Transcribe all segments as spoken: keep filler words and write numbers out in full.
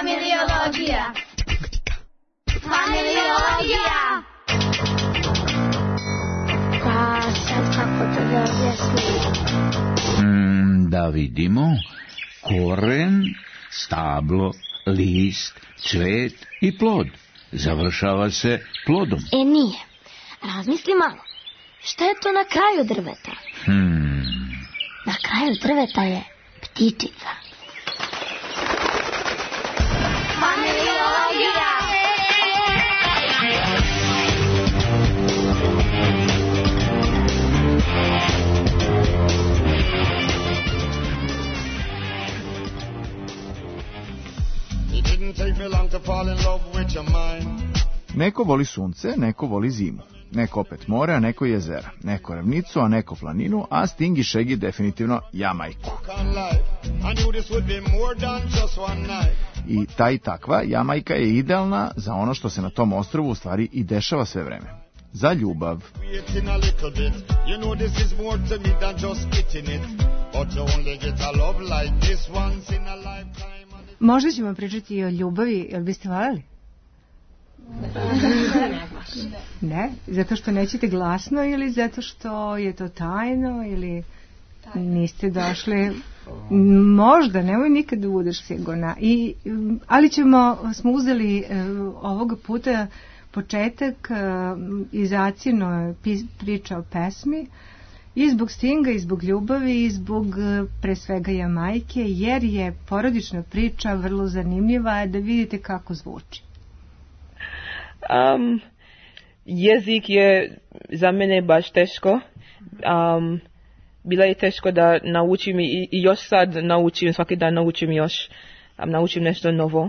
Familiologija. Familiologija. Pa sad kako to da objasnim? Mm, da vidimo. Koren, stablo, list, cvet i plod. Završava se plodom. E nije. Razmisli malo. Šta je to na kraju drveta? Hmm. Na kraju drveta je ptičica. Familiologija. Neko voli sunce, neko voli zimu. Neko opet more, a neko jezera. Neko ravnicu, a neko planinu, a Sting i Shaggy definitivno Jamajku. I ta i takva Jamajka je idealna za ono što se na tom ostrvu u stvari i dešava sve vreme. Za ljubav. Možda ćemo pričati i o ljubavi, jel biste voljeli? Ne, zato što nećete glasno ili zato što je to tajno ili niste došli, možda, nemoj nikad da budeš sigurna. I, ali ćemo, smo uzeli ovoga puta početak iz Acino priča o pesmi i zbog Stinga i zbog ljubavi i zbog pre svega Jamajke, jer je porodična priča vrlo zanimljiva da vidite kako zvuči. Um, jezik je za mene baš teško. Um, bila je teško da naučim i, i još sad naučim, svaki dan naučim još, um, naučim nešto novo.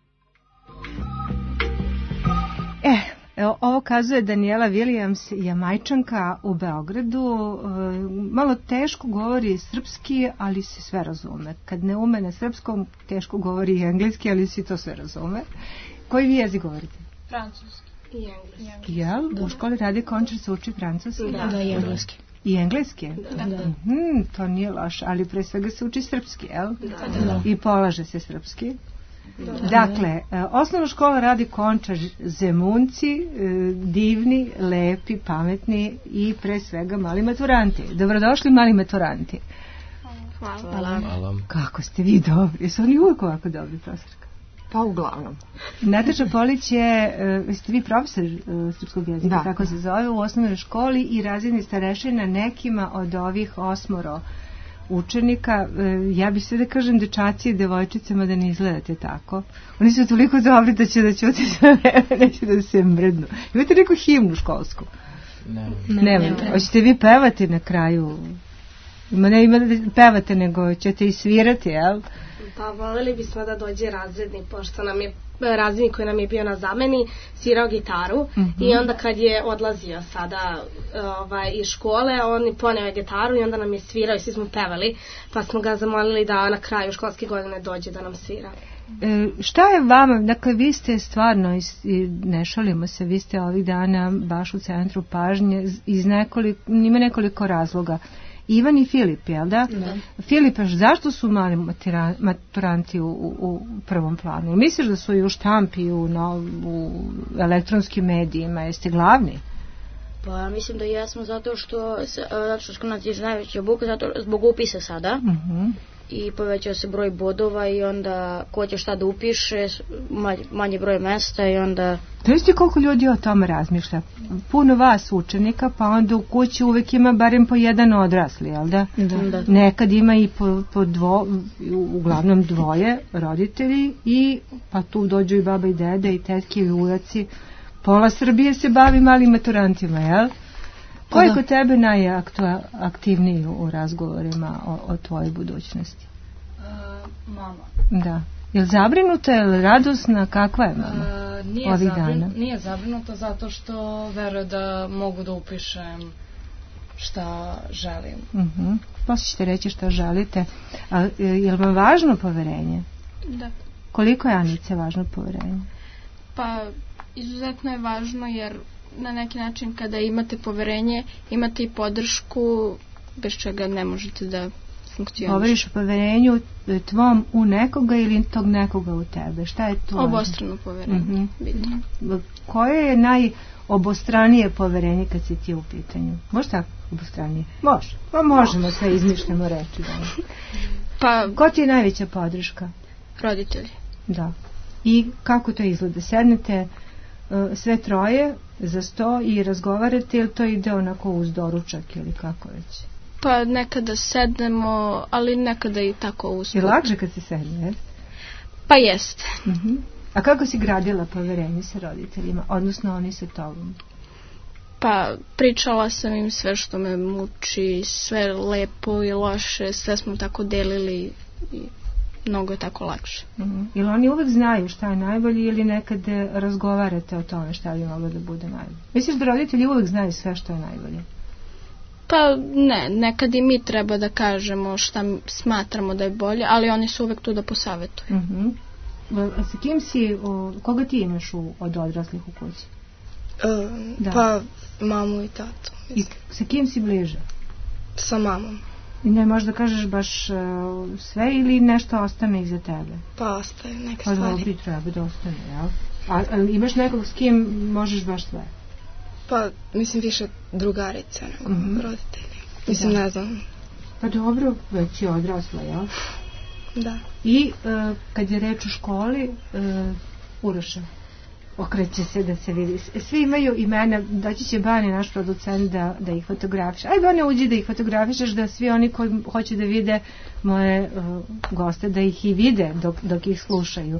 Eh, evo, ovo kazuje Daniela Williams, Jamajčanka u Beogradu. E, malo teško govori srpski, ali se sve razume. Kad ne ume na srpskom, teško govori i engleski, ali se to sve razume. Koji vi jezik govorite? Francuski i engleski. Jel? U školi Radi Končar se uči francuski? Da, da, i engleski. I engleski? Da. da. Hmm, to nije loše, ali pre svega se uči srpski, jel? Da, da. I polaže se srpski. Da. Dakle, osnovna škola Radi Končar, Zemunci, divni, lepi, pametni i pre svega mali maturanti. Dobrodošli mali maturanti. Hvala. Hvala. Hvala. Kako ste vi dobri? Jesu oni uvijek ovako dobri, profesorka? Pa uglavnom. Nataša Polić je, uh, ste vi profesor uh, srpskog jezika, da, tako se zove, u osnovnoj školi i razredni starešina nekima od ovih osmoro učenika. Uh, ja bih sve da kažem dečaci i devojčicama da ne izgledate tako. Oni su toliko dobri da će da ćute sve vreme, neće da se mrdnu. Imate neku himnu školsku? Ne. Ne, ne. Hoćete vi pevati na kraju? Ima ne ima da pevate, nego ćete i svirati, jel? Pa voljeli bismo da dođe razrednik, pošto nam je razrednik koji nam je bio na zameni svirao gitaru, mm-hmm. i onda kad je odlazio sada ovaj, iz škole, on poneo je gitaru i onda nam je svirao i svi smo pevali, pa smo ga zamolili da na kraju školske godine dođe da nam svira. E, šta je vama, dakle vi ste stvarno, ne šalimo se, vi ste ovih dana baš u centru pažnje iz nekoliko, ima nekoliko razloga. Ivan i Filip, jel da? Da. Filipe, zašto su mali matira, maturanti u, u prvom planu? Misliš da su i u štampi, u, no, u elektronskim medijima? Jeste glavni? Pa mislim da jesmo zato što, zato što kod nas je najveća buka, zato zbog upisa sada. Uh-huh. I povećao se broj bodova i onda ko će šta da upiše, manje, manje broj mesta i onda... To jeste koliko ljudi o tome razmišlja? Puno vas učenika, pa onda u kući uvek ima barem po jedan odrasli, jel da? Da. da. Nekad ima i po, po dvo, uglavnom dvoje roditelji i pa tu dođu i baba i deda i tetke i ujaci. Pola Srbije se bavi malim maturantima, jel? Ko je kod tebe najaktivniji u razgovorima o, o tvojoj budućnosti? Uh, mama. Da. Je li zabrinuta, je li radosna, kakva je mama uh, nije ovih zabrin, dana? Nije zabrinuta zato što veruje da mogu da upišem šta želim. Uh-huh. Posle ćete reći šta želite. A, je li vam važno poverenje? Da. Koliko je Anice važno poverenje? Pa izuzetno je važno jer na neki način kada imate poverenje, imate i podršku bez čega ne možete da funkcioniše. Govoriš o poverenju tvom u nekoga ili tog nekoga u tebe. Šta je to? Obostrano poverenje. Mm-hmm. Mm-hmm. Koje je najobostranije poverenje kad si ti u pitanju? Može tako obostranije? Može. Pa možemo sve izmišljamo reći. Da. Pa, ko ti je najveća podrška? Roditelji. Da. I kako to izgleda? Sednete uh, sve troje za sto i razgovarate ili to ide onako uz doručak ili kako već? Pa nekada sednemo, ali nekada i tako usput. Je lakše kad se sedne, je? Pa jest. Uh-huh. A kako si gradila poverenje sa roditeljima, odnosno oni sa tobom? Pa pričala sam im sve što me muči, sve lepo i loše, sve smo tako delili i mnogo je tako lakše. Uh-huh. Ili oni uvek znaju šta je najbolje ili nekad razgovarate o tome šta bi moglo da bude najbolje? Misliš da roditelji uvek znaju sve što je najbolje? Pa ne, nekad i mi treba da kažemo šta smatramo da je bolje, ali oni su uvek tu da posavetuju. Uh-huh. A sa kim si, o, koga ti imaš u, od odraslih u kući? Uh, da. Pa mamu i tatu. I sa kim si bliže? Sa mamom. I ne možda kažeš baš uh, sve ili nešto ostane iza tebe? Pa ostaje neke pa stvari. Pa dobro, treba da ostane, jel? A, a imaš nekog s kim možeš baš sve? Pa mislim više drugarica nego uh-huh. roditelji. Mislim da. Ne znam. Pa dobro, već je odrasla, jel? Da. I uh, kad je reč u školi, uh, Uroša, okreće se da se vidi. Svi imaju imena, doći će Bani, naš producent, da, da ih fotografiš. Aj Bani, uđi da ih fotografišeš, da svi oni koji hoće da vide moje uh, goste, da ih i vide dok, dok ih slušaju.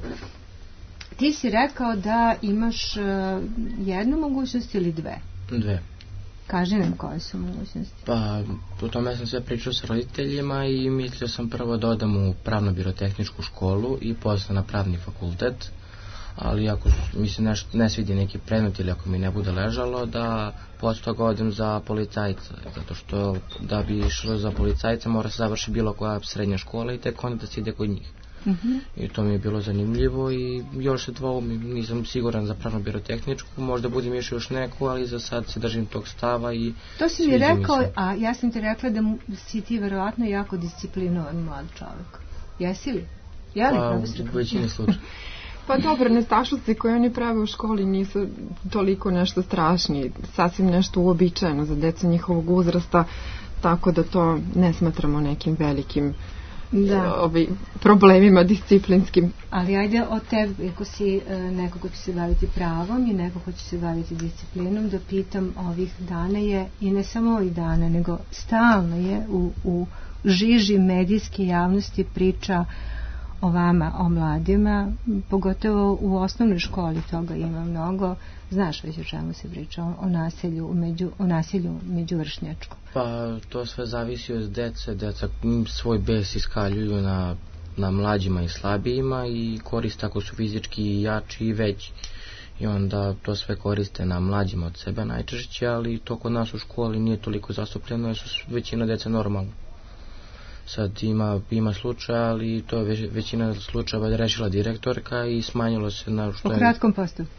Ti si rekao da imaš uh, jednu mogućnost ili dve? Dve. Kaži nam koje su mogućnosti. Pa, u tome sam sve pričao sa roditeljima i mislio sam prvo da odam u pravno-birotehničku školu i posle na pravni fakultet, ali ako mi se neš, ne svidi neki predmet ili ako mi ne bude ležalo, da posle toga odem za policajca, zato što da bi išlo za policajca mora se završi bilo koja srednja škola i tek onda da se ide kod njih. Uh-huh. I to mi je bilo zanimljivo i još se dvoju nisam siguran za pravno-birotehničku, možda budem išao još neku, ali za sad se držim tog stava i to si mi rekao, a ja sam ti rekla da si ti verovatno jako disciplinovan mlad čovjek. Jesi li? Ja li pa, u većini slučaja. Pa dobro, nestašluci koje oni prave u školi nisu toliko nešto strašni, sasvim nešto uobičajeno za decu njihovog uzrasta, tako da to ne smatramo nekim velikim da. Ovi problemima disciplinskim. Ali ajde od tebe, ako si e, neko ko će se baviti pravom i neko ko će se baviti disciplinom, da pitam ovih dana je, i ne samo ovih dana, nego stalno je u, u žiži medijske javnosti priča o vama, o mladima, pogotovo u osnovnoj školi toga ima mnogo. Znaš već o čemu se priča, o nasilju među, o nasilju međuvršnjačkom. Pa to sve zavisi od dece, deca svoj bes iskaljuju na, na mlađima i slabijima i koriste ako su fizički jači i veći. I onda to sve koriste na mlađima od sebe najčešće, ali to kod nas u školi nije toliko zastupljeno jer su većina dece normalno. Sad ima, ima slučaja, ali to je većina slučajeva je rešila direktorka i smanjilo se na što je... U kratkom postupku.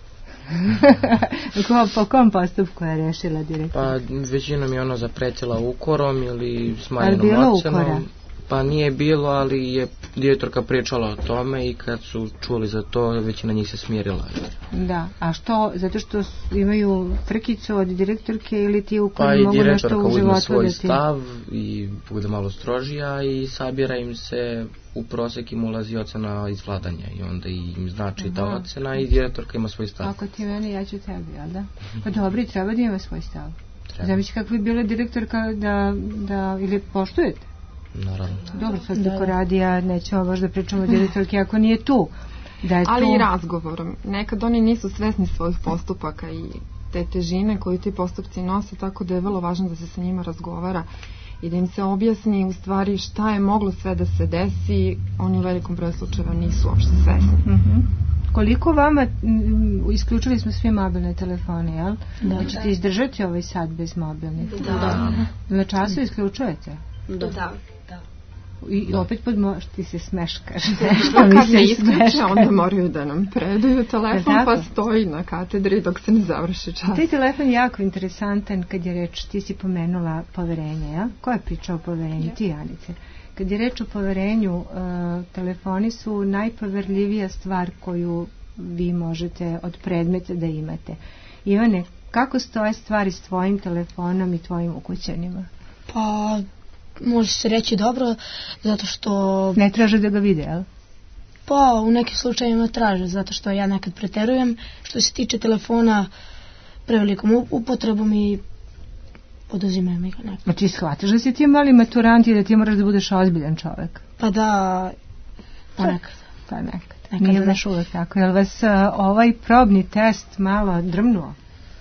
Po kom postupku je rešila direktorka? Pa većinom je ono zapretila ukorom ili smanjenom ocenom. Pa nije bilo, ali je direktorka pričala o tome i kad su čuli za to, većina njih se smirila. Da, a što? Zato što imaju frkicu od direktorke ili ti u kojem pa mogu nešto u životu da ti... Pa i direktorka uzme svoj stav i bude malo strožija i sabira im se u prosek im ulazi ocena iz vladanja i onda im znači aha, ta ocena i direktorka ima svoj stav. Ako ti mene, ja ću tebi, jel da? Pa dobro, treba da ima svoj stav. Zamisli kako bi bila direktorka da, da ili poštujete? Naravno. Dobro, sad tako radi, ja nećemo baš da pričamo o direktorki ako nije tu. Da je ali tu... i razgovorom. Nekad oni nisu svesni svojih postupaka i te težine koju ti postupci nose, tako da je vrlo važno da se sa njima razgovara i da im se objasni u stvari šta je moglo sve da se desi. Oni u velikom broju slučajeva nisu uopšte svesni. Mm-hmm. Koliko vama, isključili smo svi mobilne telefone, jel? Da. Hoćete izdržati ovaj sad bez mobilnih? Da. Da. Na času isključujete? Da. Da. I opet pod moš, ti se smeškaš. Što kad ne isključe, onda moraju da nam predaju telefon, pa stoji na katedri dok se ne završi čas. Taj telefon je jako interesantan kad je reč, ti si pomenula poverenje, ja? Ko je pričao o poverenju? Ja. Ti, Anice. Kad je reč o poverenju, uh, telefoni su najpoverljivija stvar koju vi možete od predmeta da imate. Ivane, kako stoje stvari s tvojim telefonom i tvojim ukućanima? Pa, može se reći dobro, zato što... Ne traže da ga vide, jel? Pa, u nekim slučajevima traže, zato što ja nekad preterujem. Što se tiče telefona, prevelikom upotrebom i oduzimaju mi ga nekad. Znači, shvataš da si ti mali maturant i da ti moraš da budeš ozbiljan čovek? Pa da, ponekad. Pa nekad. nekad Nije baš uvek tako. Jel vas uh, ovaj probni test malo drmnuo?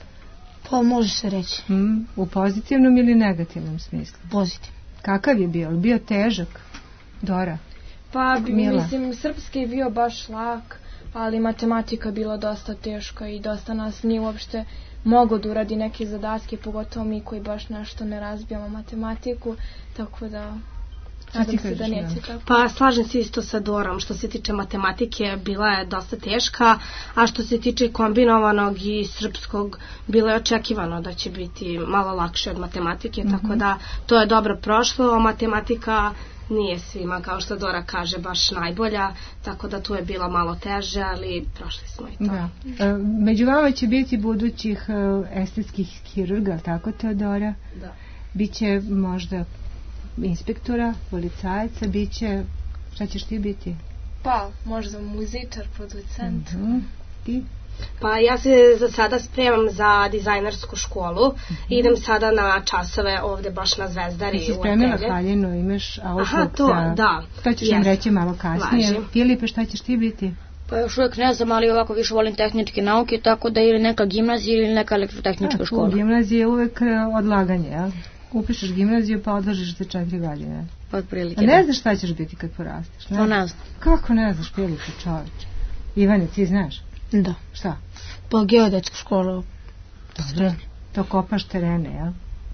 Pa, može se reći. Hmm, u pozitivnom ili negativnom smislu? Pozitivnom. Kakav je bio? Bio težak? Dora? Pa, bi, Mila. mislim, srpski je bio baš lak, ali matematika bila dosta teška i dosta nas nije uopšte mogo da uradi neke zadatke, pogotovo mi koji baš nešto ne razbijamo matematiku, tako da nadam se da neće tako. Pa slažem se isto sa Dorom, što se tiče matematike bila je dosta teška, a što se tiče kombinovanog i srpskog bilo je očekivano da će biti malo lakše od matematike, mm-hmm. tako da to je dobro prošlo, a matematika nije svima, kao što Dora kaže, baš najbolja, tako da tu je bilo malo teže, ali prošli smo i to. Da. E, među vama će biti budućih e, estetskih hirurga, tako Teodora? Da. Biće možda inspektora, policajaca, biće, šta ćeš ti biti? Pa, možda muzičar, producent. Mm-hmm. Ti? Pa ja se za sada spremam za dizajnersku školu. Mm-hmm. Idem sada na časove ovde baš na Zvezdari. Si spremila haljinu, imaš outlook. Aha, to, za... da. To ćeš nam reći malo kasnije. Lažim. Filipe, šta ćeš ti biti? Pa još uvijek ne znam, ali ovako više volim tehničke nauke, tako da ili neka gimnazija ili neka elektrotehnička škola. U gimnaziji je uvek odlaganje, jel? Upišeš gimnaziju pa odložiš za četiri godine. Od prilike. A ne znaš šta ćeš biti kad porasteš? Ne? To ne znam. Kako ne znaš, Filipe, čoveče? Ivane, ti znaš? Da. Šta? Pa geodetsku školu. Dobro. To kopaš terene, jel?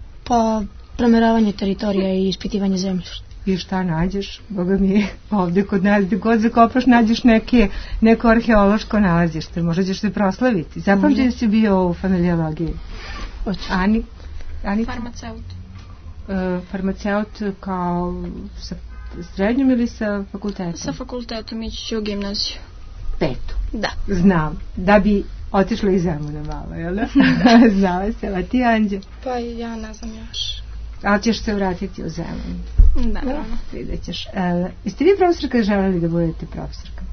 Pa premeravanje teritorija i ispitivanje zemljišta. I šta nađeš? Boga mi, ovde kod nas, gde god zakopaš, nađeš neke, neko arheološko nalazište. Možda ćeš se proslaviti. Zapamti mm-hmm. da si bio u familiologiji. Hoću. Ani? Ani? Farmaceut. Uh, farmaceut kao sa srednjom ili sa fakultetom? Sa fakultetom, ići ću u gimnaziju. Petu? Da. Znam. Da bi otišla iz Zemuna malo, jel da? Znala se, a ti, Anđe? Pa ja ne znam još. Ali ćeš se vratiti u Zemun? Da, naravno. Vidjet ćeš. Uh, jeste vi profesorka želeli da budete profesorka?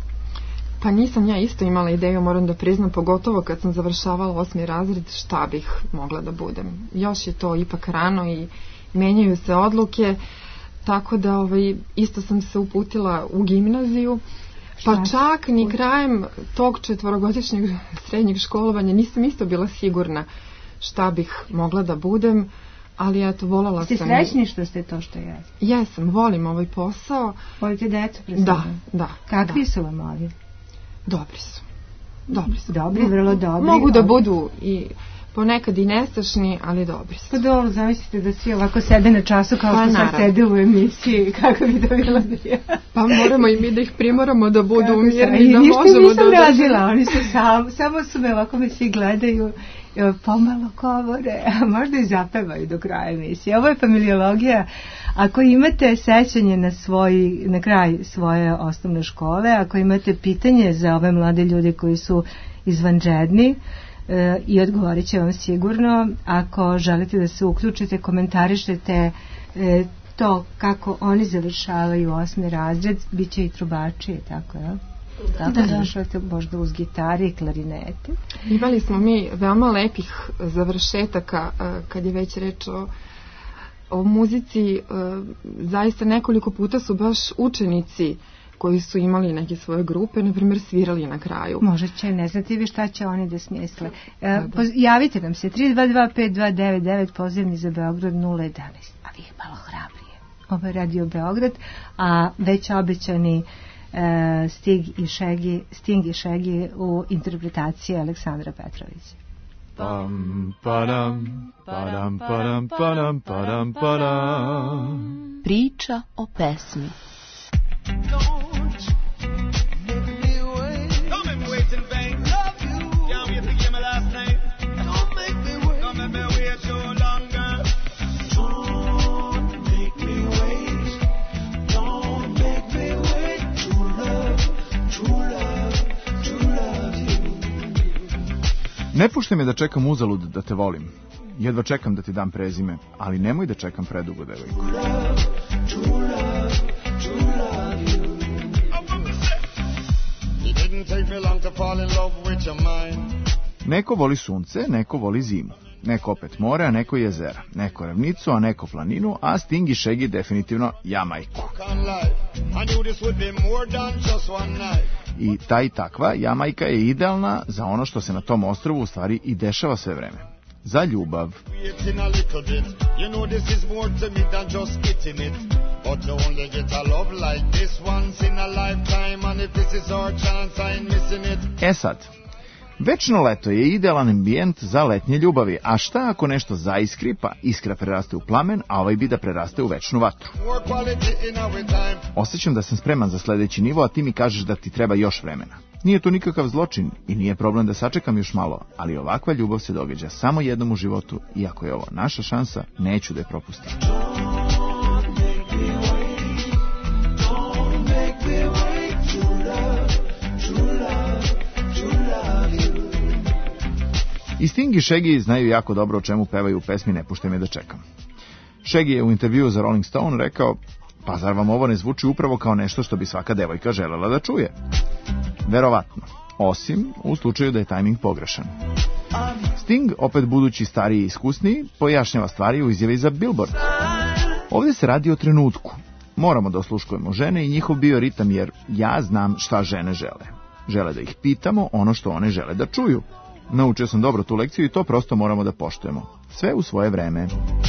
Pa nisam ja isto imala ideju, moram da priznam, pogotovo kad sam završavala osmi razred, šta bih mogla da budem. Još je to ipak rano i menjaju se odluke, tako da ovaj, isto sam se uputila u gimnaziju, pa čak ni krajem tog četvorogodišnjeg srednjeg školovanja nisam isto bila sigurna šta bih mogla da budem, ali eto, volala sam... Ste srećni što ste to što jeste? Jesam, volim ovaj posao. Volite decu pre Da, da. Kakvi da. su vam ovi? Dobri su. Dobri su. Dobri, vrlo dobri. Mogu da budu i ponekad i nestašni, ali dobri su. Pa dobro, zamislite da svi ovako sede na času kao pa, što sad sede u emisiji, kako bi to bilo da je. Pa moramo i mi da ih primoramo da budu umjerni, da možemo da... Ništa nisam radila, oni su sam, samo su me ovako me svi gledaju, pomalo govore, a možda i zapevaju do kraja emisije. Ovo je familiologija. Ako imate sećanje na, svoj, na kraj svoje osnovne škole, ako imate pitanje za ove mlade ljude koji su izvanredni, e, i odgovorit će vam sigurno. Ako želite da se uključite, komentarišete e, to kako oni završavaju osmi razred, bit će i trubači, tako je? Tako da, završavate možda uz gitare i klarinete. Imali smo mi veoma lepih završetaka kad je već reč o, o muzici. Zaista nekoliko puta su baš učenici koji su imali neke svoje grupe, na primjer, svirali na kraju. Možda će, ne znate vi šta će oni da smisle. E, poz, javite nam se, tri dva dva pet dva devet devet, pozivni za Beograd nula jedanaest, a vi malo hrabrije. Ovo je Radio Beograd, a već obećani e, Stig i Šegi, Sting i Šegi u interpretaciji Aleksandra Petrovića. Pam, padam, padam, padam, padam, padam, padam. Priča o pesmi. Don't Ne puštaj me da čekam uzalud da te volim. Jedva čekam da ti dam prezime, ali nemoj da čekam predugo, devojko. Neko voli sunce, neko voli zimu. Neko opet more, a neko jezera. Neko ravnicu, a neko planinu, a Sting i Shaggy definitivno Jamajku. I ta i takva Jamajka je idealna za ono što se na tom ostrvu u stvari i dešava sve vreme. Za ljubav. E sad, večno leto je idealan ambijent za letnje ljubavi, a šta ako nešto zaiskri, pa iskra preraste u plamen, a ovaj bi da preraste u večnu vatru? Osjećam da sam spreman za sledeći nivo, a ti mi kažeš da ti treba još vremena. Nije to nikakav zločin i nije problem da sačekam još malo, ali ovakva ljubav se događa samo jednom u životu i ako je ovo naša šansa, neću da je propustim. I Sting i Shaggy znaju jako dobro o čemu pevaju u pesmi Ne puštaj me da čekam. Shaggy je u intervjuu za Rolling Stone rekao, pa zar vam ovo ne zvuči upravo kao nešto što bi svaka devojka želela da čuje? Verovatno, osim u slučaju da je tajming pogrešan. Sting, opet budući stariji i iskusniji, pojašnjava stvari u izjavi za Billboard. Ovdje se radi o trenutku. Moramo da osluškujemo žene i njihov bioritam, jer ja znam šta žene žele. Žele da ih pitamo ono što one žele da čuju. Naučio sam dobro tu lekciju i to prosto moramo da poštujemo. Sve u svoje vreme.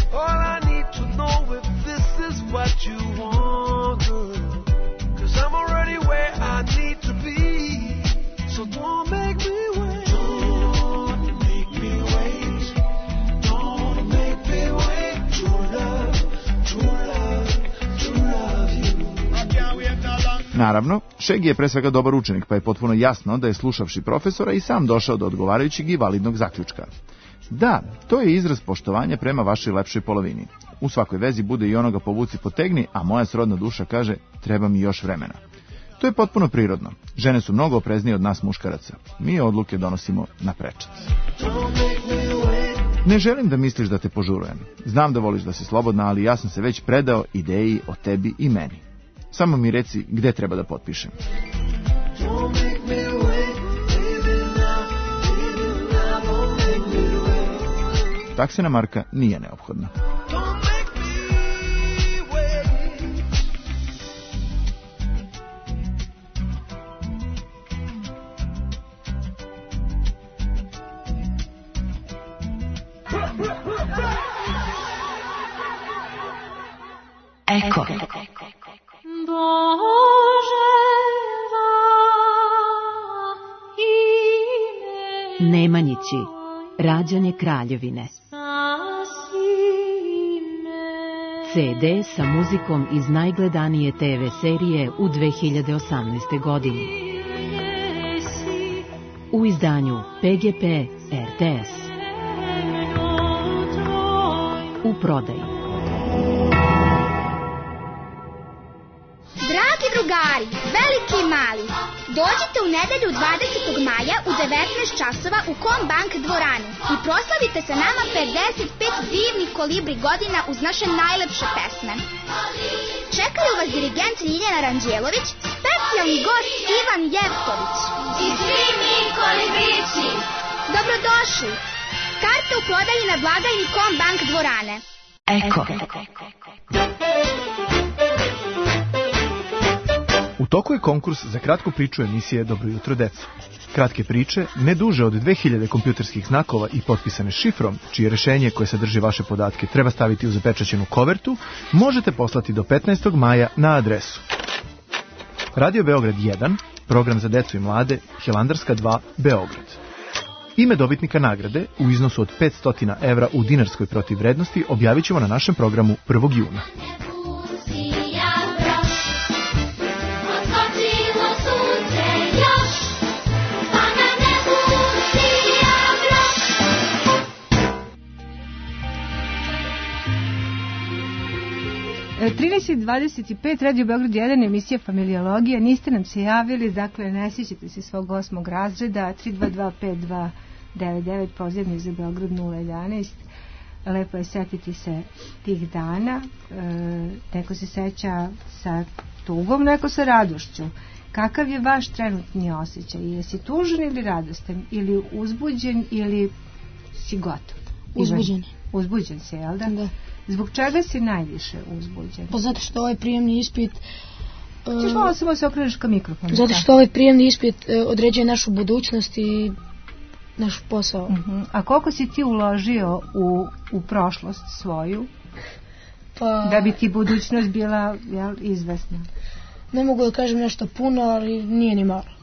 Naravno, Shaggy je pre svega dobar učenik, pa je potpuno jasno da je slušavši profesora i sam došao do odgovarajućeg i validnog zaključka. Da, to je izraz poštovanja prema vašoj lepšoj polovini. U svakoj vezi bude i onoga povuci potegni, a moja srodna duša kaže treba mi još vremena. To je potpuno prirodno. Žene su mnogo opreznije od nas muškaraca. Mi odluke donosimo na prečac. Ne želim da misliš da te požurujem. Znam da voliš da si slobodna, ali ja sam se već predao ideji o tebi i meni. Samo mi reci gde treba da potpišem. Taksena marka nije neophodna. Eko. Nemanjići, rađanje kraljevine. ce de sa muzikom iz najgledanije te ve serije u dve hiljade osamnaestoj. godini. U izdanju pe ge pe er te es. U prodaji. Dragi drugari, veliki i mali, dođite u nedelju dvadesetog maja u devetnaest časova u Kombank dvorani i proslavite sa nama pedeset pet divnih kolibri godina uz naše najlepše pesme. Čekaju vas dirigent Ljiljana Ranđelović, specijalni gost Ivan Jevtović. I svi mi kolibrići. Dobrodošli. Karte u prodaji na blagajni Kombank dvorane. Eko. U toku je konkurs za kratku priču emisije Dobro jutro deco. Kratke priče, ne duže od dve hiljade kompjuterskih znakova i potpisane šifrom, čije rešenje koje sadrži vaše podatke treba staviti u zapečaćenu kovertu, možete poslati do petnaestog maja na adresu Radio Beograd jedan, program za decu i mlade, Hilandarska dva, Beograd. Ime dobitnika nagrade u iznosu od petsto evra u dinarskoj protivvrednosti objavit ćemo na našem programu prvog juna. trinaest dvadeset pet, Radio Beograd jedan, emisija Familiologija. Niste nam se javili, dakle ne sjećate se svog osmog razreda. Tri dva dva pet dva devet devet, pozivnik za Beograd nula jedanaest. Lepo je setiti se tih dana. E, neko se seća sa tugom, neko sa radošću. Kakav je vaš trenutni osjećaj? Jesi tužan ili radostan? Ili uzbuđen ili si gotov? Uzbuđen. Uzbuđen si, jel da? Da. Zbog čega si najviše uzbuđen? Pa zato što ovaj prijemni ispit... Češ malo samo se okreneš ka mikrofonu. Zato što ovaj prijemni ispit određuje našu budućnost i naš posao. Uh-huh. A koliko si ti uložio u, u prošlost svoju pa, da bi ti budućnost bila jel, izvesna? Ne mogu da kažem nešto puno, ali nije ni malo.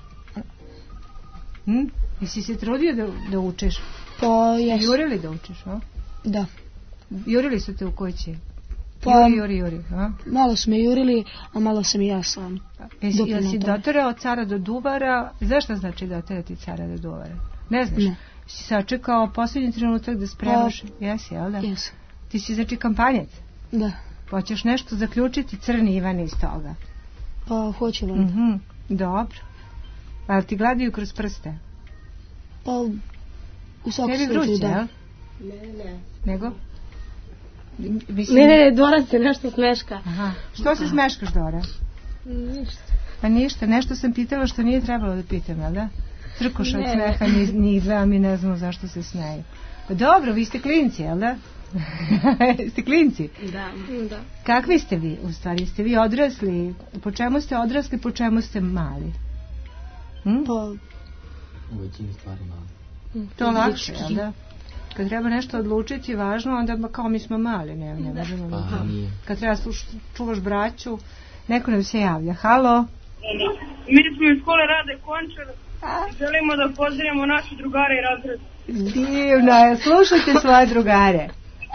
Hm? Jesi se trudio da, da učiš? Pa jes. Jurili da učiš, a? Da. Jurili su te u kući? Pa, juri, juri, juri. A? Malo su me jurili, a malo sam i ja sam. Jesi, jel si doterao cara do duvara? Znaš šta znači doterati cara do duvara? Ne znaš? Ne. Si sačekao posljednji trenutak da spremaš? Pa, jesi, jel da? Jes. Ti si znači kampanjec? Da. Hoćeš nešto zaključiti crni Ivan iz toga? Pa hoću vam. Mm-hmm. Dobro. Ali ti gledaju kroz prste? Pa u svakom slučaju, da. Ne, ne. Nego? Mislim... Ne, ne, Dora se nešto smeška. Aha. Što se smeškaš, Dora? Ništa. Pa ništa, nešto sam pitala što nije trebalo da pitam, jel da? Crkoš od smeha, njih dva mi ne znamo zašto se smeju. Pa dobro, vi ste klinci, jel da? Ste klinci? Da, da. Kakvi ste vi, u stvari? Ste vi odrasli? Po čemu ste odrasli, po čemu ste mali? Hm? Pa... U većini stvari mali. To lakše, jel da? Kad treba nešto odlučiti važno, onda kao mi smo mali, ne, ne možemo. Pa, nije. Kad treba sluš, čuvaš braću, neko nam se javlja. Halo? Mi smo iz škole Rade Končar. Želimo da pozdravimo naše drugare i razred. Divno je, slušajte svoje drugare.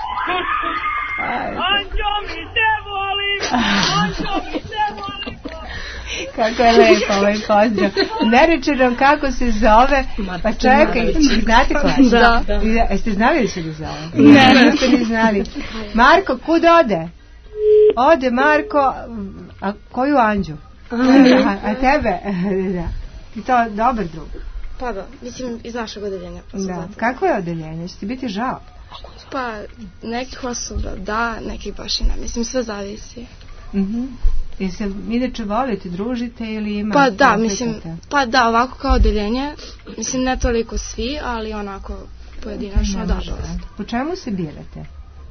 Anđo, mi te volim! Anđo, mi te volim! Kako je lepo ovaj pozdrav. Ne reče nam kako se zove, pa čekaj, znate ko je? Da, da. Jeste znali da se ne zove? Ne. Niste ni znali. Marko, kud ode? Ode Marko, a koju Anđu? A, a tebe? Da. I to dobar drug. Pa da, mislim iz našeg odeljenja. Da. Kako je odeljenje? Će ti biti žao? Pa nekih osoba da, nekih baš i ne. Mislim sve zavisi. Mhm. I se inače volite, družite ili ima? Pa da, mislim, pa da, ovako kao odeljenje, mislim ne toliko svi, ali onako pojedinačno da. Po čemu se birate?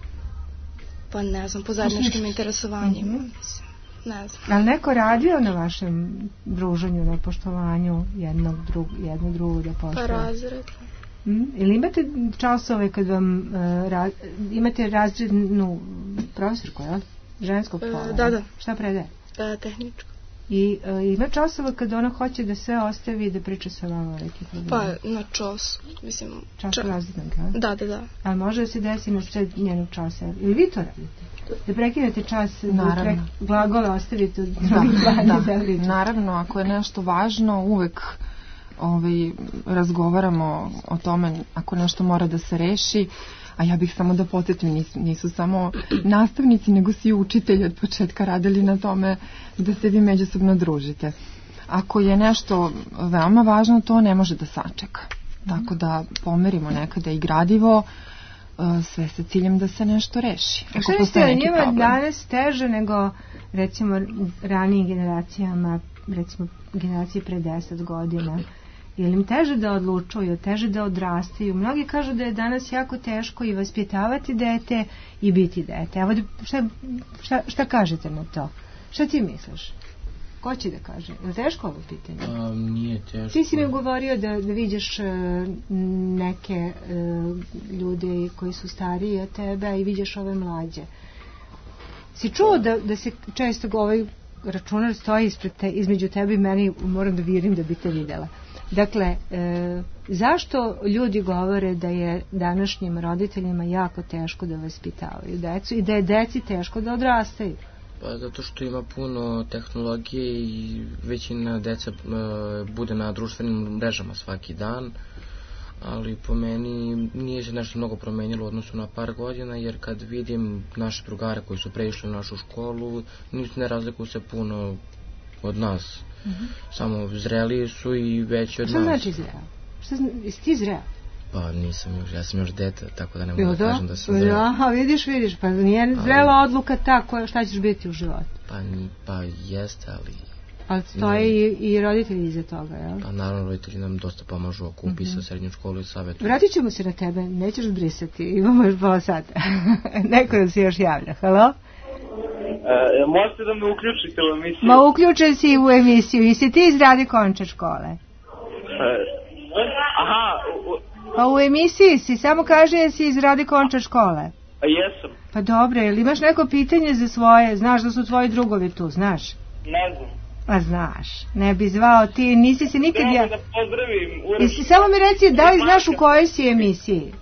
Pa ne znam, po zajedničkim interesovanjima, mm-hmm. mislim, ne znam. Ali neko radio na vašem druženju, na poštovanju jednog drug, jedno drugo da poštuje? Pa razred. Mm? Ili imate časove kad vam, uh, ra, imate razrednu profesorku, jel? Ženskog pola? E, da, da. Šta predaje? E, tehničko. I e, ima časova kad ona hoće da sve ostavi i da priča sa vama neki problem? Pa na času, mislim. Čas ča... razrednog, ja? Da, da, da. Ali može da se desi na sred njenog časa? Ili vi to radite? Da prekinete čas, naravno. Da pre... glagole ostavite od da, da, da. Naravno, ako je nešto važno, uvek ovaj, razgovaramo o tome ako nešto mora da se reši. A ja bih samo da podsjetim, nisu, nisu samo nastavnici, nego svi učitelji od početka radili na tome da se vi međusobno družite. Ako je nešto veoma važno, to ne može da sačeka. Tako da pomerimo nekada i gradivo, sve sa ciljem da se nešto reši. A što mislite, njima danas teže nego recimo ranijim generacijama, recimo generacije pre deset godina? Je li im teže da odlučuju, teže da odrastaju? Mnogi kažu da je danas jako teško i vaspitavati dete i biti dete. Evo, šta, šta, šta kažete na to? Šta ti misliš? Ko će da kaže? Je li teško ovo pitanje? A, nije teško. Ti si mi govorio da, da vidiš uh, neke uh, ljude koji su stariji od tebe i vidiš ove mlađe. Si čuo da, da se često ovaj računar stoji ispred te, između tebe i meni, moram da vidim da bi te videla. Dakle, e, zašto ljudi govore da je današnjim roditeljima jako teško da vaspitavaju decu i da je deci teško da odrastaju? Pa zato što ima puno tehnologije i većina deca e, bude na društvenim mrežama svaki dan, ali po meni nije se nešto mnogo promenilo u odnosu na par godina, jer kad vidim naše drugare koji su prešli u našu školu, nisu ne razlikuju se puno od nas. Mm-hmm. Samo zreliji su i veći od šta nas. Šta znači zreo? Šta, jesi ti zreo? Pa nisam još, ja sam još dete, tako da ne mogu da, da kažem da sam zreo. Aha, vidiš, vidiš, pa nije zrela odluka ta koja, šta ćeš biti u životu. Pa, pa jeste, ali... Ali stoje i, i roditelji iza toga, jel? Pa naravno, roditelji nam dosta pomažu oko upisa u srednju školu i savjetu. Vratit ćemo se na tebe, nećeš brisati, imamo još pola sata. Neko nam se još javlja, halo? E, možete da me uključite u emisiju? Ma uključen si u emisiju, i si ti iz Rade Končar škole? E, aha. U, pa u emisiji si, samo kaže jesi iz Rade Končar škole. A jesam. Pa dobro, jel imaš neko pitanje za svoje, znaš da su tvoji drugovi tu, znaš? Ne znam. A znaš, ne bi zvao ti, nisi se nikad... Treba da pozdravim. Ured... Jesi, samo mi reci, da li znaš u kojoj si emisiji?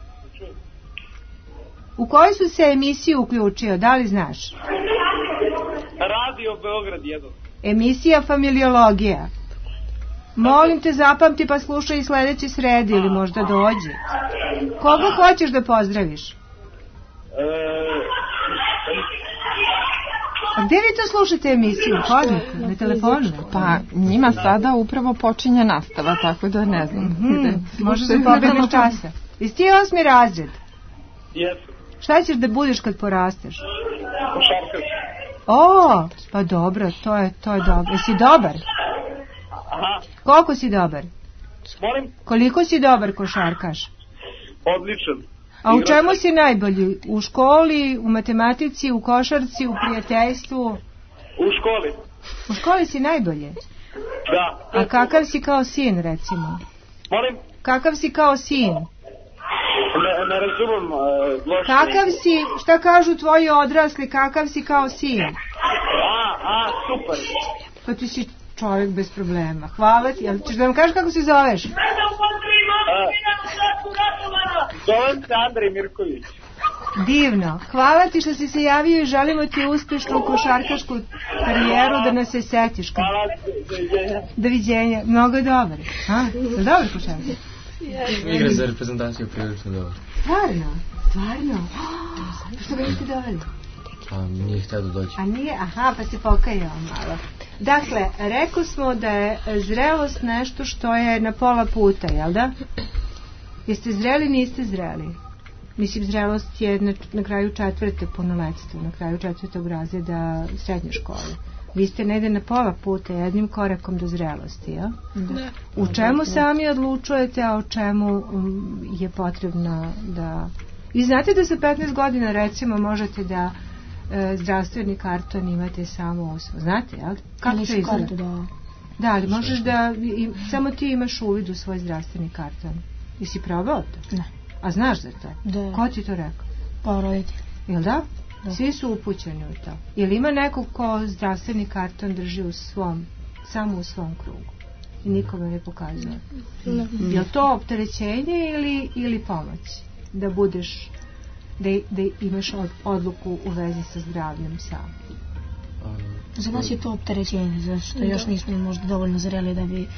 U kojoj su se emisiju uključio, da li znaš? Radio Beograd jedan. Emisija Familiologija. Molim te, zapamti pa slušaj i sledeće sredi ili možda dođe. Koga hoćeš da pozdraviš? E... A gdje vi to slušate emisiju? Hodniku, na telefonu? Pa njima sada upravo počinje nastava, tako da ne znam. Mm-hmm. Možeš da pobegneš časa. Jesi ti osmi razred? Jesam. Šta ćeš da budeš kad porasteš? Košarkaš. O, pa dobro, to je, to je dobro. Jesi dobar? Aha. Koliko si dobar? Molim? Koliko si dobar košarkaš? Odličan. A u čemu si najbolji? U školi, u matematici, u košarci, u prijateljstvu? U školi. U školi si najbolje? Da. A kakav si kao sin, recimo? Molim? Kakav si kao sin? Ne, ne razumem. Uh, kakav si, šta kažu tvoji odrasli, kakav si kao sin? A, a, super. Pa ti si čovjek bez problema. Hvala ti. Jel ćeš da vam kažeš kako se zoveš? Uh, zovem se Andrej Mirković. Divno. Hvala ti što si se javio i želimo ti uspješnu košarkašku karijeru da nas se setiš. Hvala ti. Doviđenja. Doviđenja. Mnogo je dobar. A? Je dobar košarkaš? Igra za reprezentaciju prilično dobro. Stvarno? Stvarno? Oh, što ga niste doveli? Pa nije htio da dođe. A nije? Aha, pa si pokajao malo. Dakle, rekao smo da je zrelost nešto što je na pola puta, jel da? Jeste zreli, niste zreli? Mislim, zrelost je na, na kraju četvrte punoletstva, na kraju četvrtog razreda srednje škole. Vi ste negde na pola puta, jednim korakom do zrelosti, ja? Da. U čemu sami odlučujete, a o čemu je potrebno da... I znate da sa petnaest godina, recimo, možete da e, zdravstveni karton imate samo osvo. Znate, jel? Kako to izgleda? Da. da, ali možeš da... I, samo ti imaš uvid u svoj zdravstveni karton. Jesi probao to? Ne. A znaš za to? Da. Ko ti to rekao? Pa roditelj. Jel da? Da. Svi su upućeni u to. Jel ima neko ko zdravstveni karton drži u svom, samo u svom krugu i nikome ne pokazuje? Ne. Jel to opterećenje ili, ili pomoć? Da budeš, da, da imaš od, odluku u vezi sa zdravljem sam? Za nas je to opterećenje, zato što još nismo možda dovoljno zreli da bi...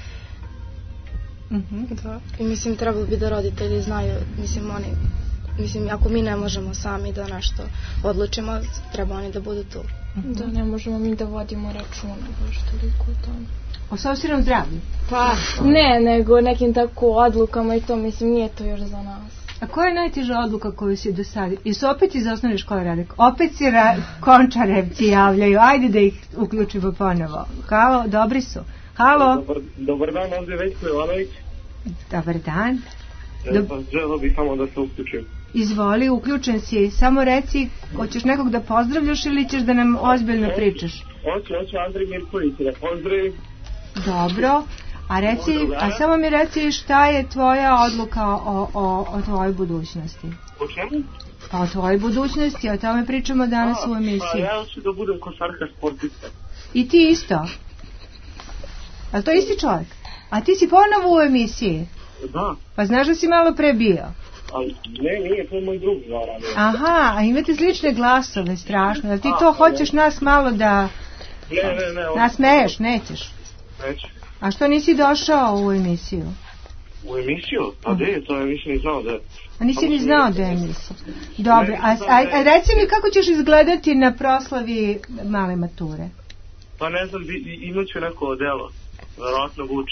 Mm-hmm. Da. I mislim, trebalo bi da roditelji znaju, mislim, oni... Mislim, ako mi ne možemo sami da nešto odlučimo, treba oni da budu tu. Mm-hmm. Da, ne možemo mi da vodimo računa baš toliko o tome. O sopstvenom zdravlju? Pa, ne, nego nekim tako odlukama i to, mislim, nije to još za nas. A koja je najteža odluka koju si do sada? I su opet iz osnovne škole rade? Opet si ra končarevci javljaju. Ajde da ih uključimo ponovo. Halo, dobri su. Halo. Dobar, dobar dan, ovdje Veljko Jovanović. Dobar dan. Dob... Pa, želeo bih samo da se uključim. Izvoli, uključen si. Samo reci, hoćeš nekog da pozdravljaš ili ćeš da nam ozbiljno pričaš? Hoću, hoću Andrej Mirković da pozdravim. Dobro. A reci, a samo mi reci šta je tvoja odluka o, o, o tvojoj budućnosti? O čemu? Pa o tvojoj budućnosti, o tome pričamo danas a, u emisiji. Pa ja hoću da budem košarkaš sportista. I ti isto? A to je isti čovjek? A ti si ponovo u emisiji? Da. Pa znaš da si malo pre bio? Ali ne, nije, to je moj drug zvara. Aha, a imate slične glasove, strašno. Ali ti a, to hoćeš ne. nas malo da... Ne, ne, ne. Nas smeješ, nećeš? Neću. A što nisi došao u emisiju? U emisiju? Pa de, to je više ni znao da... A nisi ni znao da je emisija. Dobro, a, a, a reci mi kako ćeš izgledati na proslavi male mature? Pa ne znam, imat ću neko delo. Verovatno Gucci.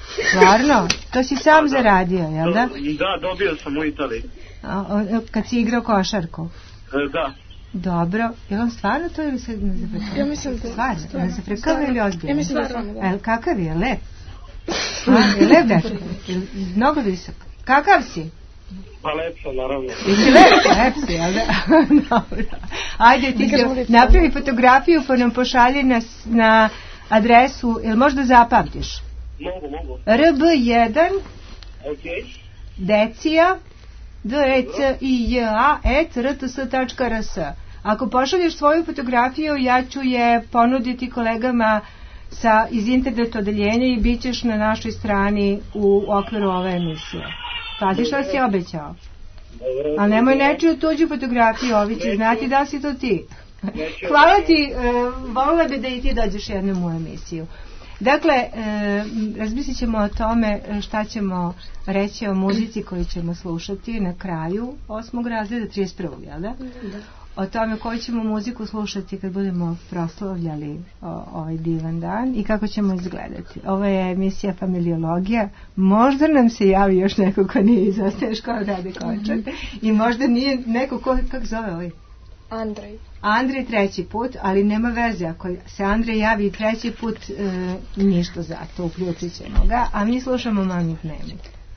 Stvarno? To si sam zaradio, jel da? Da, dobio sam u Italiji. A, o, kad si igrao košarku? Da. Dobro. Je li on stvarno to ili se ne zafrekava? Ja mislim da... Stvarno? Ne zafrekava ili ozbiljno? Ja mislim da stvarno, da. El, kakav je? Lep? A, je lep dečko? Je mnogo visok? Kakav si? Pa lep sam, naravno. Jesi lep? Lep si, jel da? Dobro. Ajde, ti se napravi fotografiju pa nam pošalje na, na adresu, jel možda zapamtiš? Mogu, mogu. R B jedan Ok. Decija D E C I J A et r t s tačka r s. Ako pošalješ svoju fotografiju, ja ću je ponuditi kolegama sa, iz internet odeljenja i bit ćeš na našoj strani u okviru ove emisije. Pazi što si obećao. Ali nemoj nečiju tuđu fotografiju, ovi će znati da si to ti. Hvala ti, volila bi da i ti dođeš jednom u emisiju. Dakle, e, razmislit ćemo o tome šta ćemo reći o muzici koju ćemo slušati na kraju osmog razreda, trideset prvog, jel da? Da. O tome koju ćemo muziku slušati kad budemo proslavljali o, ovaj divan dan i kako ćemo izgledati. Ovo je emisija Familiologija. Možda nam se javi još neko ko nije iz osnovne škole Rade Končar i možda nije neko ko, kako zove ovaj? Andrej. Andrej treći put, ali nema veze, ako se Andrej javi treći put, e, ništa za to, uključit ćemo ga, a mi slušamo Mamin dnevnik.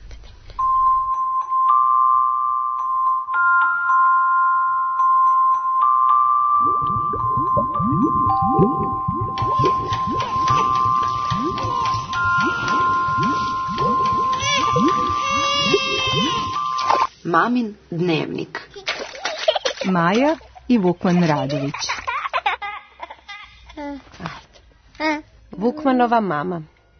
Mamin dnevnik. Maja i Vukman Radović. Vukmanova mama.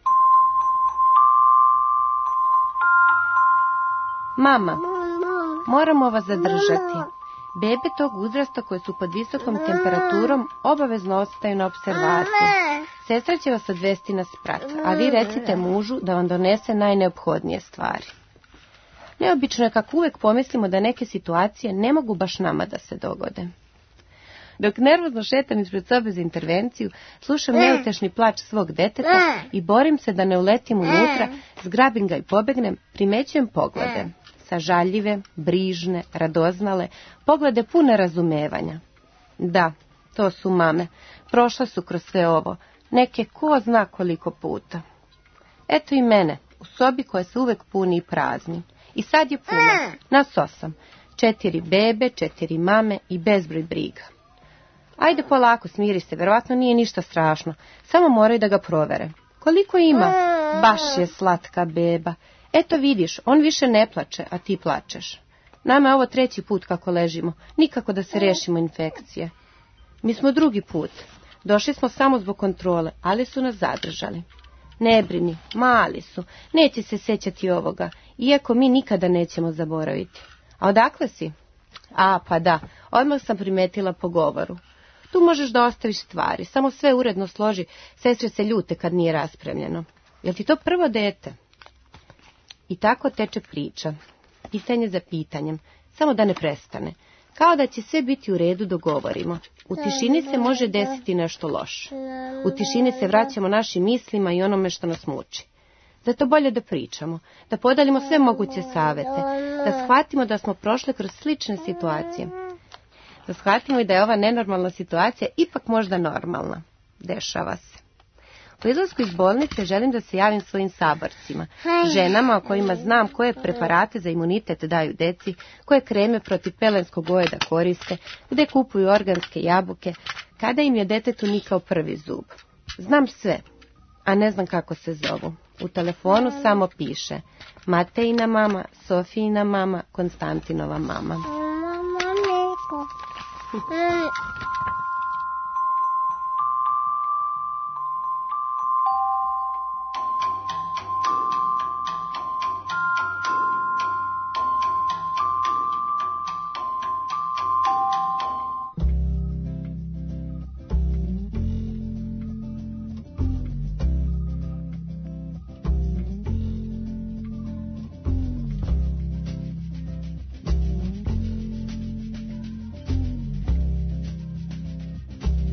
Mama, moramo vas zadržati. Bebe tog uzrasta koje su pod visokom temperaturom obavezno ostaju na observaciji. Sestra će vas odvesti na sprat, a vi recite mužu da vam donese najneophodnije stvari. Neobično je kako uvek pomislimo da neke situacije ne mogu baš nama da se dogode. Dok nervozno šetam ispred sobe za intervenciju, slušam neutešni plač svog deteta i borim se da ne uletim unutra, zgrabim ga i pobegnem, primećujem poglede. Sažaljive, brižne, radoznale, poglede pune razumevanja. Da, to su mame, prošle su kroz sve ovo, neke ko zna koliko puta. Eto i mene, u sobi koja se uvek puni i prazni. I sad je puno, nas osam, četiri bebe, četiri mame i bezbroj briga. Ajde polako, smiri se, verovatno nije ništa strašno, samo moraju da ga provere. Koliko ima? Baš je slatka beba. Eto vidiš, on više ne plače, a ti plačeš. Nama je ovo treći put kako ležimo, nikako da se rešimo infekcije. Mi smo drugi put. Došli smo samo zbog kontrole, ali su nas zadržali. Ne brini, mali su, neće se sećati ovoga, iako mi nikada nećemo zaboraviti. A odakle si? A, pa da, odmah sam primetila po govoru. Tu možeš da ostaviš stvari, samo sve uredno složi, sestre se ljute kad nije raspremljeno. Jel ti to prvo dete? I tako teče priča, pitanje za pitanjem, samo da ne prestane. Kao da će sve biti u redu dok govorimo. U tišini se može desiti nešto loše. U tišini se vraćamo našim mislima i onome što nas muči. Zato bolje da pričamo, da podelimo sve moguće savete, da shvatimo da smo prošli kroz slične situacije. Da shvatimo i da je ova nenormalna situacija ipak možda normalna. Dešava se. Po izlasku iz bolnice želim da se javim svojim saborcima, ženama o kojima znam koje preparate za imunitet daju deci, koje kreme protiv pelenskog ojeda koriste, gde kupuju organske jabuke, kada im je detetu nikao prvi zub. Znam sve, a ne znam kako se zovu. U telefonu samo piše Matejina mama, Sofijina mama, Konstantinova mama.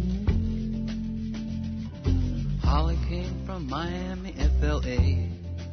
Holly came from Miami, F L A.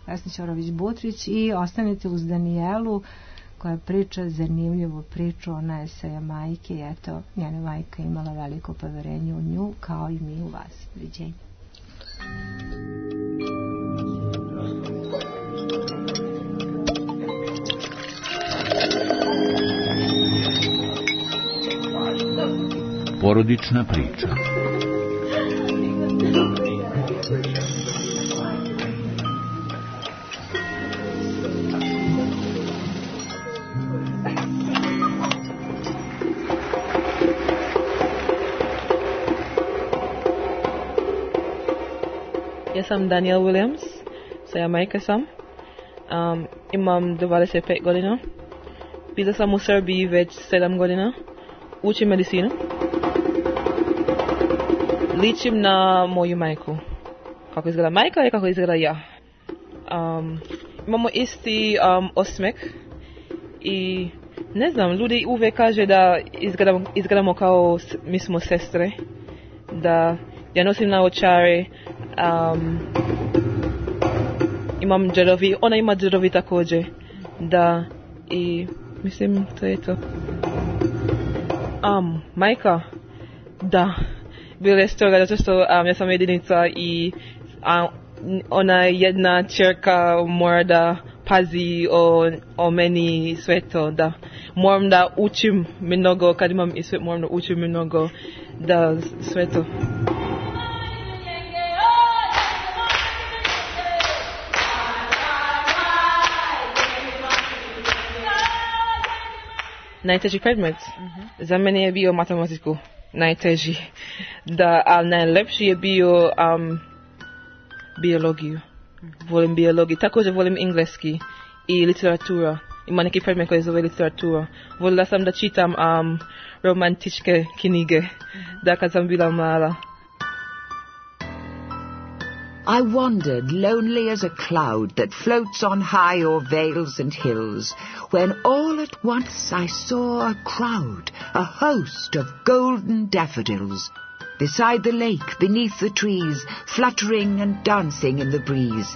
Vesna Ćorović-Butrić, i ostanite uz Danijelu koja priča zanimljivu priču. Ona je sa Jamajke i eto, njena majka imala veliko poverenje u nju, kao i mi u vas. Doviđenja. Porodična priča. Ja sam Daniel Williams, sa Jamajke sam. Um, imam dvadeset pet godina. Bila sam u Srbiji već sedam godina. Učim medicinu. Ličim na moju majku. Kako izgleda majka i kako izgleda ja. Um, imamo isti um, osmeh. I ne znam, ljudi uvijek kaže da izgledamo, izgledamo kao mi smo sestre. Da ja nosim naočare. Um, imam džedovi, ona ima džedovi također. Da, i mislim to je to. Um, majka, da, bila je stroga zato što um, ja sam jedinica i um, ona jedna čerka mora da pazi o, o meni i sve to, da moram da učim mnogo, kad imam i sve moram da učim mnogo, da sve to. Najteži predmet mm-hmm. za mene je bio matematiku, najteži. Da, ali najlepši je bio um, biologiju. Mm-hmm. Volim biologiju, također volim engleski i literatura. Ima neki predmet koji zove literatura. Volila sam da čitam um, romantičke knjige, mm-hmm. da kad sam bila mala. I wandered lonely as a cloud that floats on high o'er vales and hills, when all at once I saw a crowd, a host of golden daffodils, beside the lake, beneath the trees, fluttering and dancing in the breeze.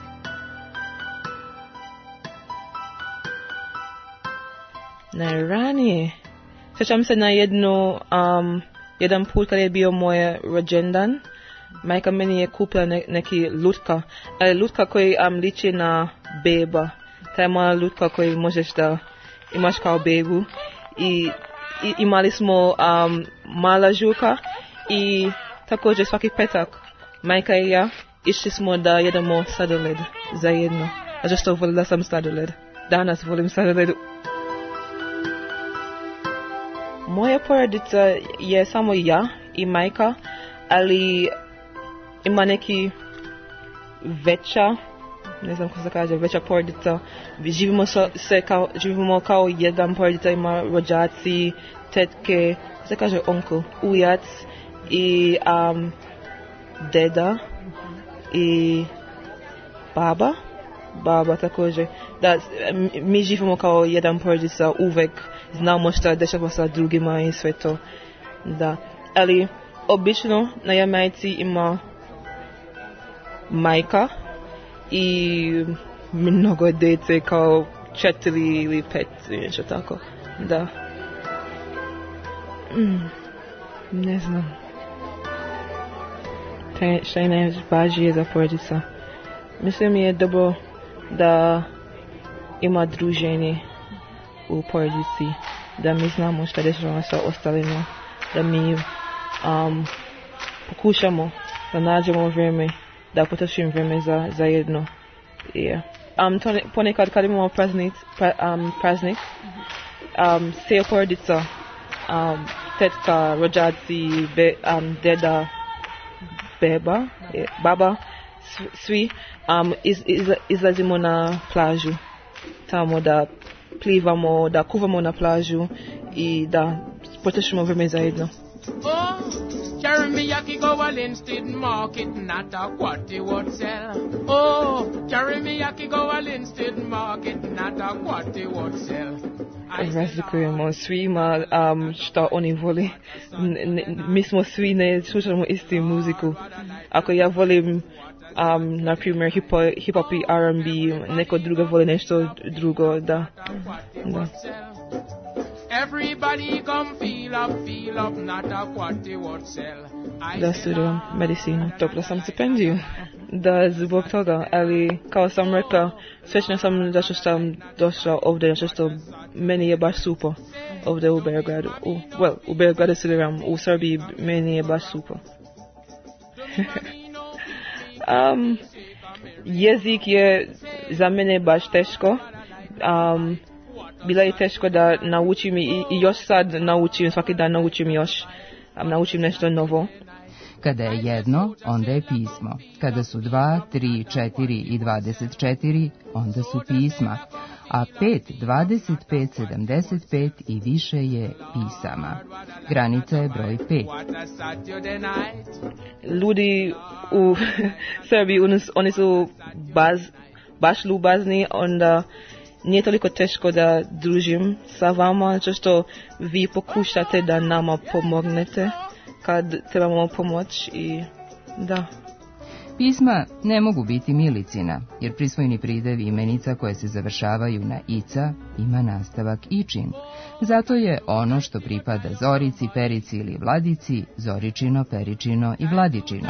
Najranije. Sjećam se na jednu, um, jedan put kad je bio moj rođendan. Majka meni je kupila ne, neki lutka, ali lutka koji um, liči na beba. Ta je mala lutka koji možeš da imaš kao bebu. I, i imali smo um, mala žuka i također svaki petak majka i ja išli smo da jedemo sladoled zajedno. Zato što volila sam sladoled. Danas volim sladoled. Moja porodica je samo ja i majka, ali ima neki veća, ne znam kako se kaže, veća porodica. Živimo se kao, živimo kao jedan porodica, ima rođaci, tetke, kako se kaže onkel, ujac i um, deda i baba, baba također. Da, mi živimo kao jedan porodica, uvek znamo šta dešava sa drugima i sve to. Da, ali obično na Jamajci ima majka i mnogo djece, kao četiri ili pet, nešto tako. Da. Mm, ne znam. Šta je najvažnije za porodica? Mislim je dobro da ima druženje u porodici, da mi znamo šta dešava sa ostalima, da mi um, pokušamo da nađemo vrijeme, da potrošimo vrijeme za, za jedno. Yeah. Um, to, ponekad kad imamo praznik, pra, um, praznik um, se porodica, um, tetka, rođaci, be, um, deda, beba, je, baba, svi um, iz, iz, izlazimo na plažu, tamo da plivamo, da kuvamo na plažu i da potrošimo vrijeme zajedno. Oh, carry me yaki go al instead market, not a what they would sell. Oh, carry me yaki go al instead market, not a what they would sell. Razlikujemo svima um, što oni voli. N- n- mi smo svi ne slušamo isti muziku. Ako ja volim um, na primjer hip-hop, hip-hop i R and B, neko drugo voli nešto drugo, da. Da. Everybody come feel up, feel up, not a what they would sell. Da studiram medicinu, dobila sam stipendiju. Da, zbog toga, ali kao sam rekla, srećna sam zato što sam došla ovdje, zato što meni je baš super ovdje u Beogradu. U, well, u Beogradu studiram, u Srbiji meni je baš super. um, jezik je za mene baš teško. Um, Bila je teško da naučim i, i još sad naučim, svaki dan naučim još, um, naučim nešto novo. Kada je jedno, onda je pismo. Kada su dva, tri, četiri i dvadeset četiri, onda su pisma. A pet, dvadeset pet, sedamdeset pet i više je pisama. Granica je broj pet. Ljudi u Srbiji, oni su baz, baš ljubazni, onda nije toliko teško da družim sa vama, zato što vi pokušate da nama pomognete kad trebamo pomoć i da. Pisma ne mogu biti milicina, jer prisvojni pridev imenica koje se završavaju na ica ima nastavak ičin. Zato je ono što pripada Zorici, Perici ili Vladici, Zoričino, Peričino i Vladičino.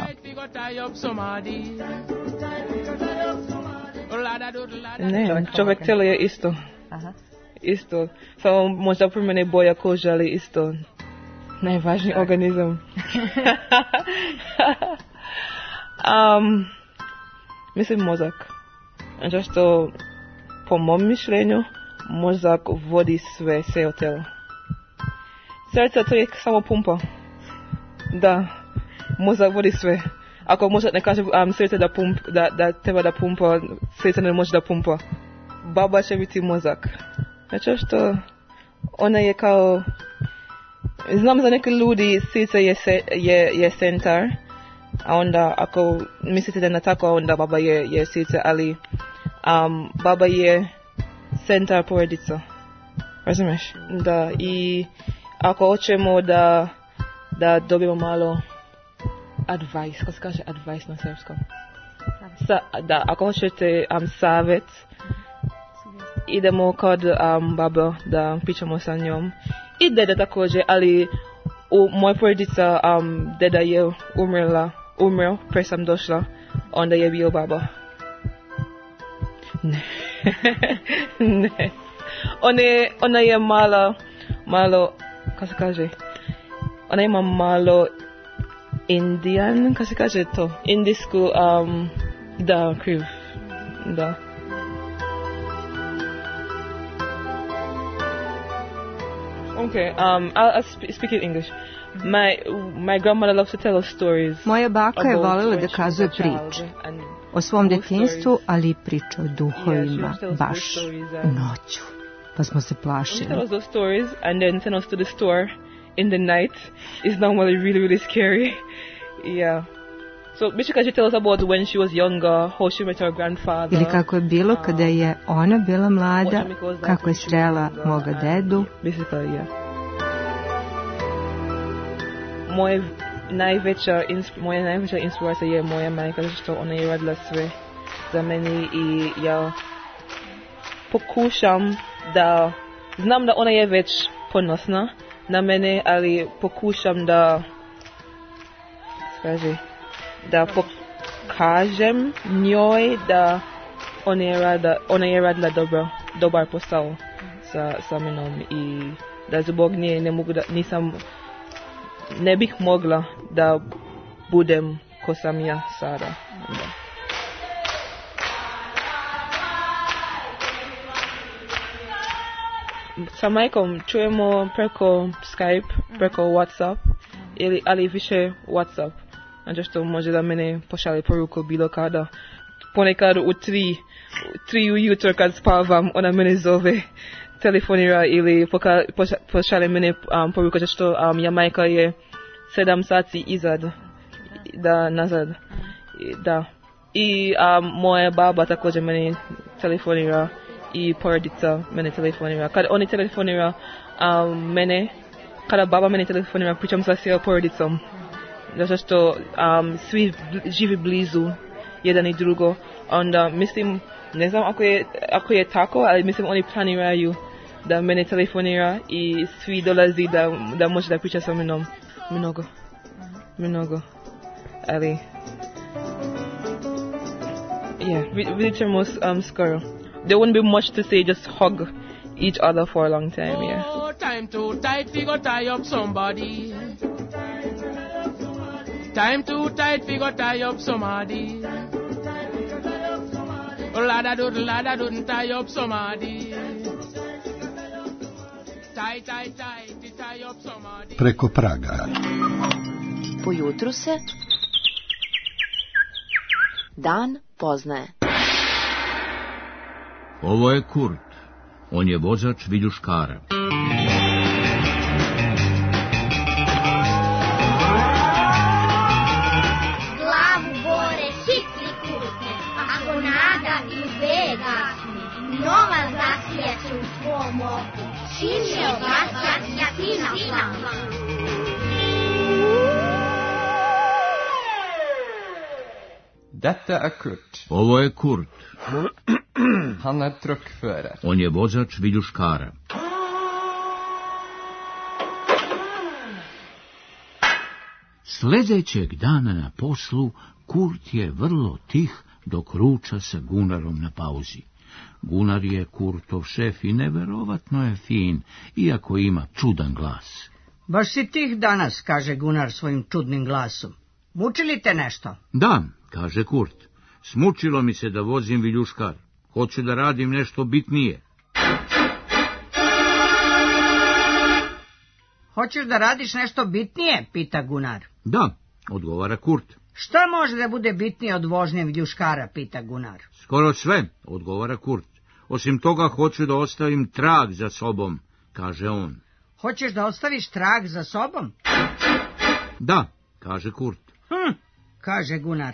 Ne, čovjek telo je isto. Aha. Isto. Samo možda promene boja kože, ali isto. Najvažniji organizam. um, mislim mozak. Zato što po mom mišljenju mozak vodi sve, sve od tela. Srce to je samo pumpa. Da, mozak vodi sve. Ako mozak ne kaže um, srce da, pump, da, da treba da pumpa, srce ne može da pumpa. Baba će biti mozak. Zato što ona je kao... Znam za neke ljudi srce je, se, je, je centar, a onda ako mislite da na tako, onda baba je, je srce, ali um, baba je centar porodica. Razumiješ? Da, i ako hoćemo da, da dobijemo malo advice, kako se kaže advice na srpskom? Sa, da, ako hoćete um, savjet, idemo kod um, baba da pričamo sa njom. I deda također, ali u moj porodica um, deda je umrla, umrl, pre sam došla, onda je bio baba. Ne, ne. Ona je, ona je malo, malo, kako se kaže, ona ima malo Indian, kako se kaže to, indijsku, um, da, kriv, da. Okay, um, I'll, I'll sp- speak in English. My my grandmother loves to tell us stories. Moja baka je voljela da kazuje priče o svom detinjstvu, ali i priče o duhovima, baš noću. Pa smo se plašili. She tells us those stories and then send us to the store in the night. It's normally really, really scary. Yeah. So, Michika, she tells us about when she was younger, how she met her grandfather. Ili kako je bilo kada je ona bila mlada, kako je srela moga dedu. Basically, yeah. Moje najveća, moja najveća inspiracija je moja majka, zato što ona je radila sve za meni i ja pokušam da, znam da ona je već ponosna na mene, ali pokušam da, skaži, da pokažem njoj da ona je, rada, ona je radila dobro, dobar posao sa, sa mnom i da zbog nje ne mogu da, nisam, ne bih mogla da budem ko sam ja sada. Da. Sa majkom čujemo preko Skype, preko WhatsApp, ili, ali više WhatsApp. Zato što može da mene pošalje poruku bilo kada. Ponekad u tri, tri ujutro kad spavam, ona mene zove, telefonira ili poka, poša, pošalje mene um, poruku, zato što um, ja majka je sedam sati izad, da, nazad. Da. I um, moja baba također mene telefonira i porodica mene telefonira. Kad oni telefonira um, mene, kada baba mene telefonira, pričam sa svojom porodicom. Zato što um, svi živi blizu jedan i drugo. Onda mislim, ne znam ako je, ako je tako, ali mislim oni planiraju da mene telefonira i svi dolazi da, da može da priča sa mnom. Mnogo. Mnogo. Ali... Yeah, vidjet ćemo um, skoro. There wouldn't be much to say, just hug each other for a long time, yeah. Oh, time too tight, we go tie up somebody. Time too tight, we go tie up somebody. Oh, lada doodle, lada doodle, tie up somebody. Tie, tie, tie, tie up somebody. Preko praga. Po jutru se dan poznaje. Ovo je Kurt. On je vozač viljuškara. Glavu gore hitri Kurte, ako nada i bega, nova zasija će u svom oku, čim je ogasja sjatina plava. Dette er Kurt. Ovo je Kurt. Han er truckfører. On je vozač viljuškara. Sljedećeg dana na poslu Kurt je vrlo tih dok ruča sa Gunarom na pauzi. Gunar je Kurtov šef i neverovatno je fin, iako ima čudan glas. Baš si tih danas, kaže Gunar svojim čudnim glasom. Muči li te nešto? Da, kaže Kurt. Smučilo mi se da vozim viljuškar. Hoću da radim nešto bitnije. Hoćeš da radiš nešto bitnije, pita Gunar. Da, odgovara Kurt. Šta može da bude bitnije od vožnje viljuškara, pita Gunar. Skoro sve, odgovara Kurt. Osim toga hoću da ostavim trag za sobom, kaže on. Hoćeš da ostaviš trag za sobom? Da, kaže Kurt. Hm, kaže Gunar.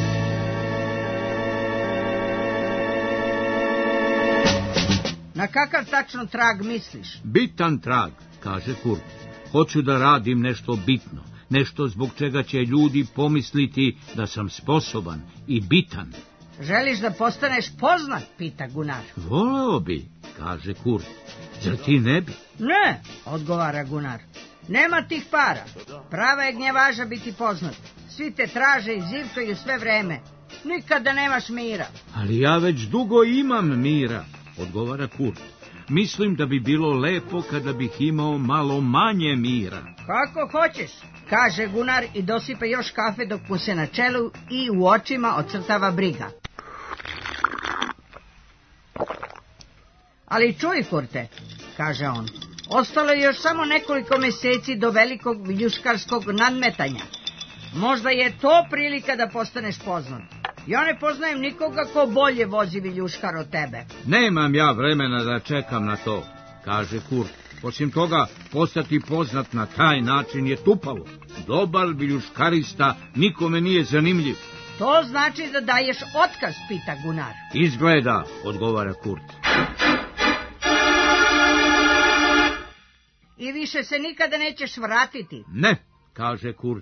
Na kakav tačno trag misliš? Bitan trag, kaže Kurt. Hoću da radim nešto bitno, nešto zbog čega će ljudi pomisliti da sam sposoban i bitan. Želiš da postaneš poznat, pita Gunar. Voleo bi, kaže Kurt. Zar ti ne bi? Ne, odgovara Gunar. Nema tih para. Prava je gnjevaža biti poznat. Svi te traže i zivkaju sve vreme. Nikada nemaš mira. Ali ja već dugo imam mira, odgovara Kurt. Mislim da bi bilo lepo kada bih imao malo manje mira. Kako hoćeš, kaže Gunar i dosipa još kafe dok mu se na čelu i u očima ocrtava briga. Ali čuj, Kurte, kaže on, ostalo je još samo nekoliko mjeseci do velikog viljuškarskog nadmetanja. Možda je to prilika da postaneš poznat. Ja ne poznajem nikoga ko bolje vozi viljuškar od tebe. Nemam ja vremena da čekam na to, kaže Kurt. Osim toga, postati poznat na taj način je tupavo. Dobar viljuškarista nikome nije zanimljiv. To znači da daješ otkaz, pita Gunar. Izgleda, odgovara Kurt. I više se nikada nećeš vratiti. Ne, kaže Kurt.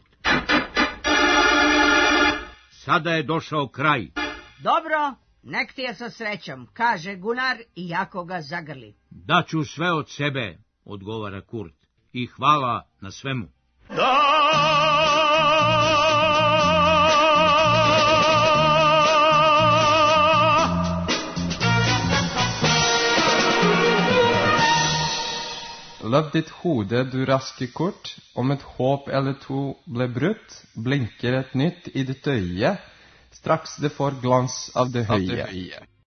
Sada je došao kraj. Dobro, nek ti je sa srećom, kaže Gunar i jako ga zagrli. Daću sve od sebe, odgovara Kurt, i hvala na svemu. Da! Løv ditt hode, du raske Kurt. Om et håp eller to ble brutt, blinker et nytt i ditt øye, straks det får glans av det høye.